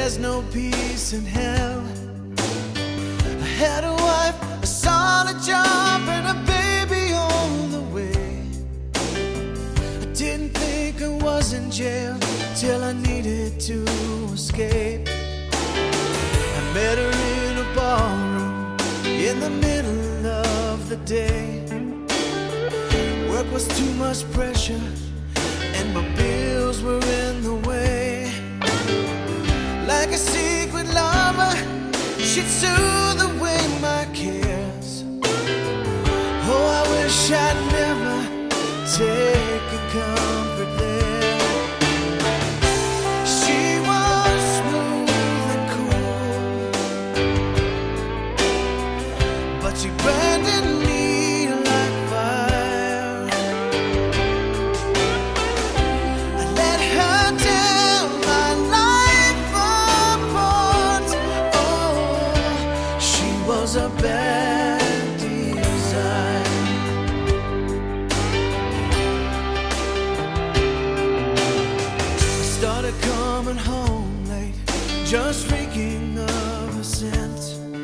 there's no peace in hell. I had a wife, a solid job, and a baby on the way. I didn't think I was in jail till I needed to escape. I met her in a ballroom in the middle of the day. Work was too much pressure and my bills were in the way. Like a secret lover, she'd soothe away my cares. Oh, I wish I'd never taken comfort there. She was smooth and cool, but she burned in me like fire. I let her tear my life apart. Oh, she was a bad design. I started coming home late, just reeking of a scent.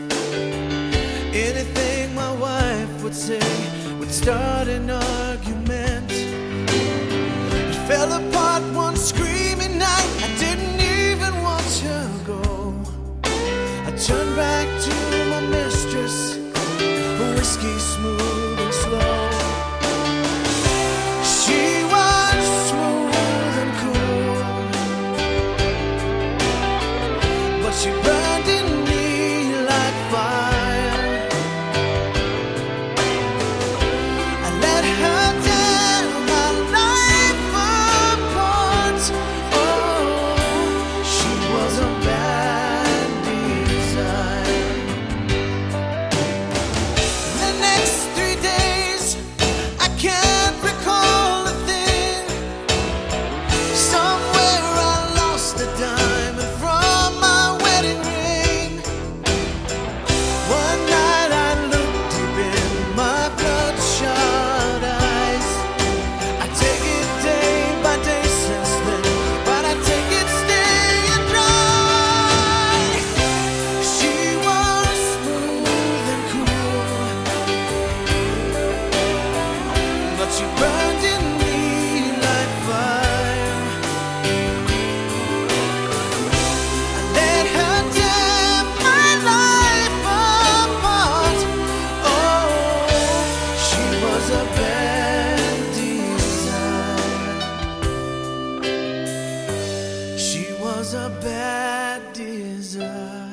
Anything my wife would say would start an argument. It fell apart one screaming night. I didn't even want to go. I turned back to my mistress, whiskey smooth and slow. She was smooth and cool, but she burned in me like fire. I let her tear my life apart. Oh, she was a bad design. The next 3 days, I can't recall a thing. Somewhere I lost a diamond from my wedding ring. One night I looked deep in my bloodshot eyes. I take it day by day since then, but I take it staying dry. She was smooth and cool, but she burned in me like fire. I let her tear my life apart. Oh, she was a bad design. She was a bad design.